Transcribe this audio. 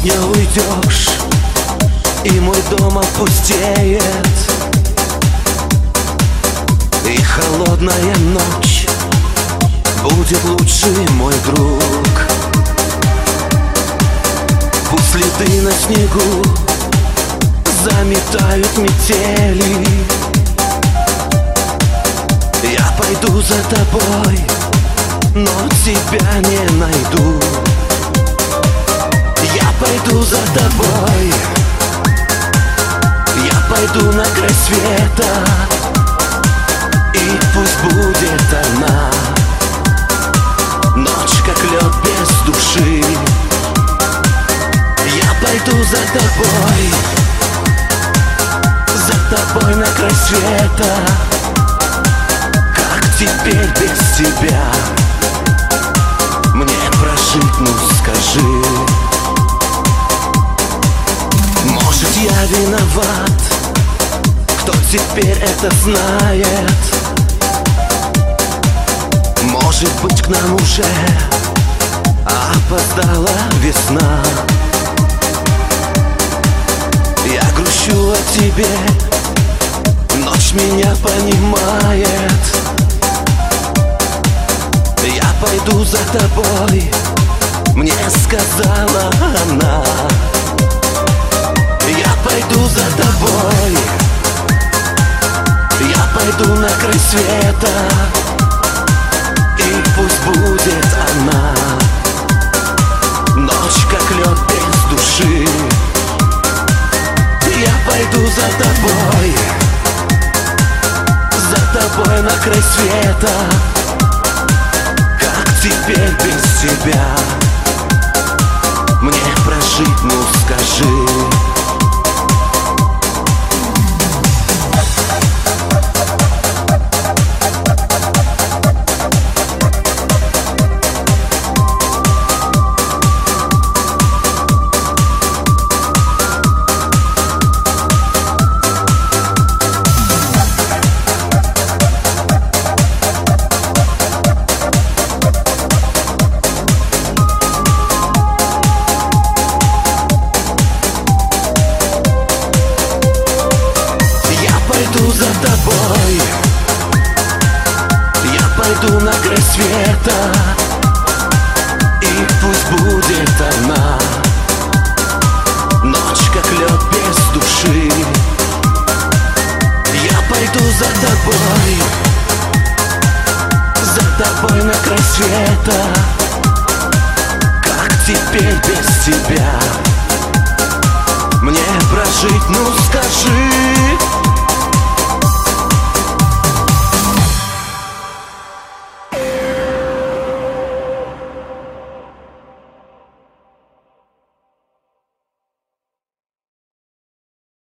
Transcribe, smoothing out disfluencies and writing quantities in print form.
сегодня уйдешь, и мой дом опустеет, и холодная ночь будет лучший мой друг. Пусть следы на снегу заметают метели, я пойду за тобой, но тебя не найду. Я пойду за тобой, я пойду на край света, и пусть будет она ночь, как лед без души. Я пойду за тобой на край света. Как теперь без тебя мне прожить, ну скажи? Может, я виноват, кто теперь это знает? Может быть, к нам уже опоздала весна. Я грущу о тебе, ночь меня понимает. Я пойду за тобой, мне сказала она. Я пойду за тобой, я пойду на край света, и пусть будет она ночь, как лед без души. Я пойду за тобой на край света. Как теперь без тебя мне прожить, ну скажи? За тобой, я пойду на край света, и пусть будет она ночь, как лед без души. Я пойду за тобой на край света. Как теперь без тебя мне прожить, ну скажи?